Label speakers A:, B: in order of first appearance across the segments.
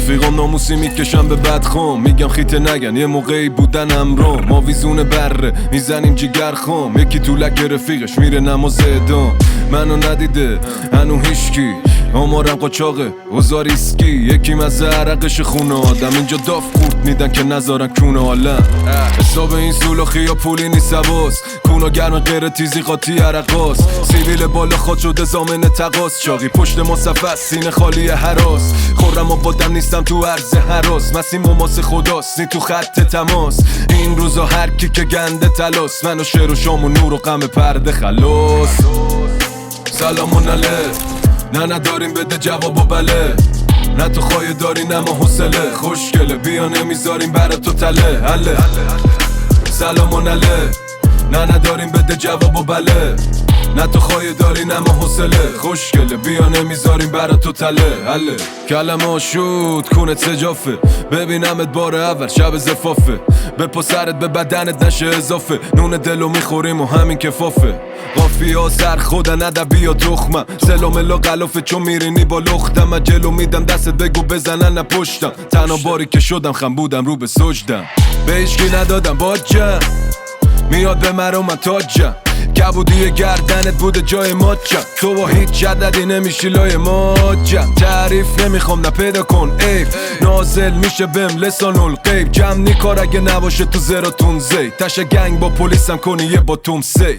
A: رفیقام ناموسی میکشم به بدخوام، میگم خیته نگن یه موقعی بودن امرام. ما ویزون بره میزنیم جیگر خام، یکی تو لک رفیقش میره نماز ادام. منو ندیده هنو هیشکی، آمارم قاچاقه اوزار ایسکی. یکی مزه عرقش خونه آدم، اینجا داف قورت میدن که نذارن کونه عالم. حساب این سولاخی یا پولی نیست حواس، کونا گرم غیر تیزی قاطی عرقاس. سیویل بالا خود شده زامن تقاس، چاقی پشت مصفت سینه خالی هراس. خورم آبادم نیستم تو عرض حراس، مسیم و ماس خداست نی تو خط تماس. این روزا هر کی که گنده تلاس، من و شعر و شام و نور و غم پرده خلاص. سلامون علیه نه نداریم بده جواب و بله، نه تو خواهی داری نه ما حوصله. خوشگله بیا نمیذاریم برا تو تله حله. سلامون علیه نه نداریم بده جواب و بله، نه تو خواهی داری نه ما حوصله. خوشگله بیا نمیذاریم برا تو تله حله. کلمه آشود کونت سجافه، ببینمت بار اول شب زفافه. به پسرت به بدنت نشه اضافه، نون دلو میخوریم و همین کفافه. قافی ها سر خودن ادبی و تخمم، سلاملا غلافه چون میرینی با لختم. من جلو میدم دستت بگو بزنن نپشتم، تنها باری که شدم خم بودم رو به سجدم. به هیچکی ندادم باجم، میاد به مرا من تاجم. کبودی گردنت بوده جای ماچم، تو با هیچ جددی نمیشی لای ماجم. تعریف نمیخوام نه پیدا کن عیب، نازل میشه بهم لسان الغیب. جمع نی کار اگه نباشه تو زراتون زی، تش گنگ با پلیسم کنی یه با توم سی.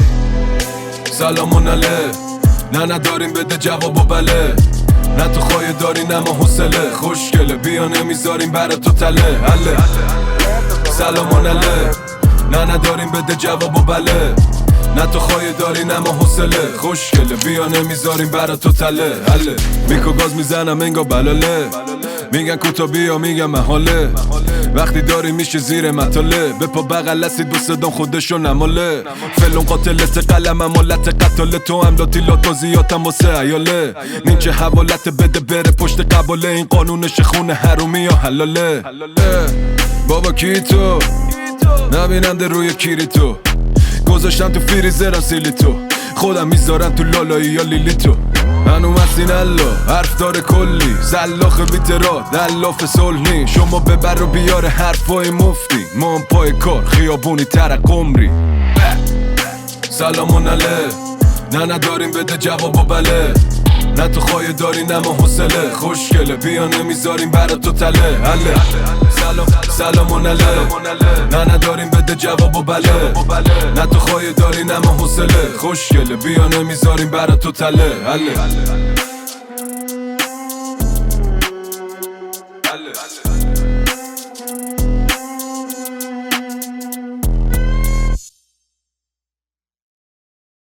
A: سلامون علیه نه نداریم بده جواب و بله، نه تو خواهی داری نه ما حوصله. خوشگله بیا نمیذاریم برا تو تله حله. سلامون علیه نه نداریم بده جواب و بله، نه تو خواهی داری نه ما حوصله. خوشگله بیا نمیذاریم برا تو تله حله. میکو گاز میزنم انگا بلاله، میگن کوتا بیا میگن محاله. وقتی داری میشه زیر مطاله، به پا بغل هستید با صدام خودشو نماله. فلون قاتلت قلم امالت قتاله، تو هم لاتیلات زیادم واسه عیاله. نینچه حوالت بده بره پشت قباله، این قانونش خونه حرومی یا حلاله. بابا کی تو نبیننده روی کیری تو، گذاشتم تو فریزرم سیلی تو، خودم میذارم تو لالایی یا لیلی تو. هنو مسین الله حرف داره کلی، زلاخ بیترا دلاف صلحی. شما ببر و بیار حرفای مفتی، ما هم پای کار خیابونی ترق عمری. سلامون علیه نه نداریم بده جواب و بله، نه تو خواهی داری نه ما حوصله. خوشگله بیا نمیذاریم برا تو تله حله. سلامون علیه نه نداریم بده جواب و بله، نه تو خواهی داری نه ما حوصله. خوشگله بیا نمیذاریم برا تو تله حله.